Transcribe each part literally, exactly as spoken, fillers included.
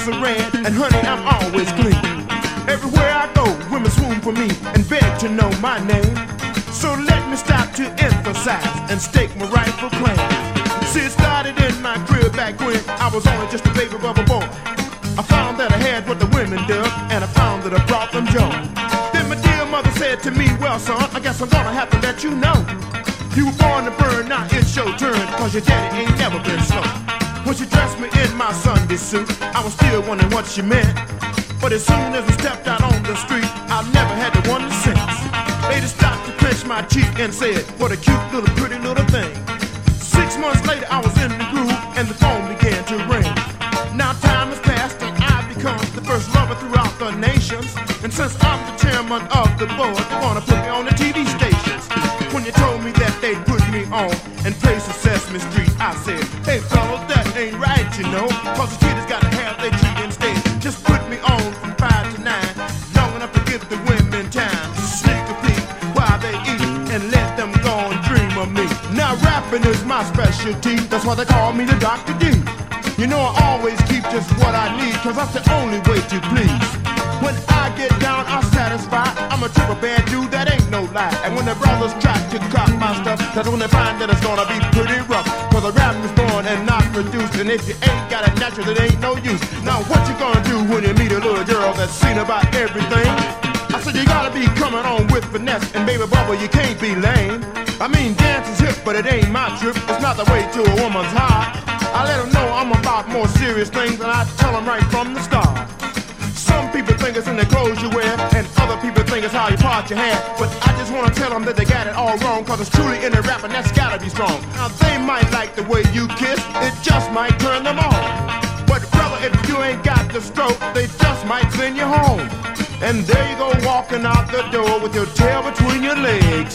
lips are red, and honey, I'm always clean. Everywhere I go, women swoon for me and beg to know my name. So let me stop to emphasize and stake my rightful claim. See, it started in my crib back when I was only just a baby bubble boy. I found that I had what the women did, and I found that I brought them joy. Then my dear mother said to me, well son, I guess I'm gonna have to let you know. You were born to burn, now it's your turn, cause your daddy ain't never been slow. When she dressed me in my Sunday suit, I was still wondering what she meant. But as soon as we stepped out on the street, I never had to wonder since. Lady stopped to pinch my cheek and said, what a cute little pretty little thing. Six months later I was in the groove and the phone began to ring. Now time has passed and I've become the first lover throughout the nations. And since I'm the chairman of the board, they wanna put me on the T V stations. When you told me that they'd put me on and place of Sesame Street, I said, hey fellas, that ain't right, you know, cause the cheaters gotta have their treat instead. Just put me on from five to nine, long enough to give the women time to sneak a peek while they eat and let them go and dream of me. Now rapping is my specialty, that's why they call me the Doctor D. You know I always keep just what I need, cause that's the only way to please. When I get down, I'm satisfied. I'm a triple bad dude, that ain't no lie. And when the brothers try to cop my stuff, that's when they find that it's gonna be pretty rough. Cause the rap is born and not produced, and if you ain't got it natural, it ain't no use. Now what you gonna do when you meet a little girl that's seen about everything? I said you gotta be coming on with finesse, and baby bubba, you can't be lame. I mean dance is hip, but it ain't my trip. It's not the way to a woman's heart. I let them know I'm about more serious things, and I tell them right from the start. Some people think it's in the clothes you wear, and other people think it's how you part your hair. But I just wanna tell them that they got it all wrong, cause it's truly in the rap and that's gotta be strong. Now they might like the way you kiss, it just might turn them on. But brother, if you ain't got the stroke, they just might send you home. And there you go walking out the door with your tail between your legs.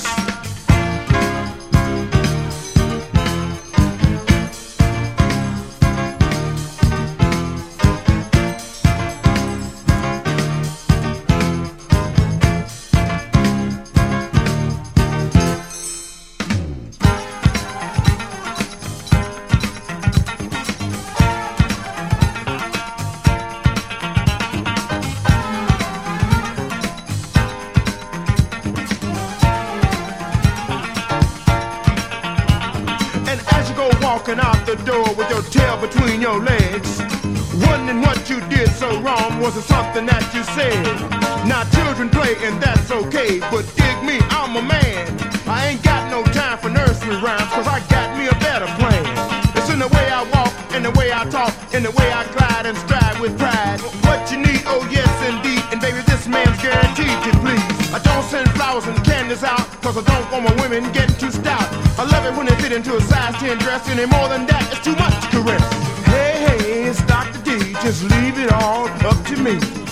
Walking out the door with your tail between your legs, wondering what you did so wrong. Was it something that you said? Now children play and that's okay, but dig me, I'm a man. I ain't got no time for nursery rhymes, cause I got me a better plan. It's in the way I walk, in the way I talk, in the way I glide and stride with pride. What you need, oh yes indeed, and baby this man's guaranteed to please. I don't send flowers and candies out, cause I don't want my women getting too stout. I love it when they fit into a size ten dress, any more than that, it's too much to caress. Hey, hey, it's Doctor D, just leave it all up to me.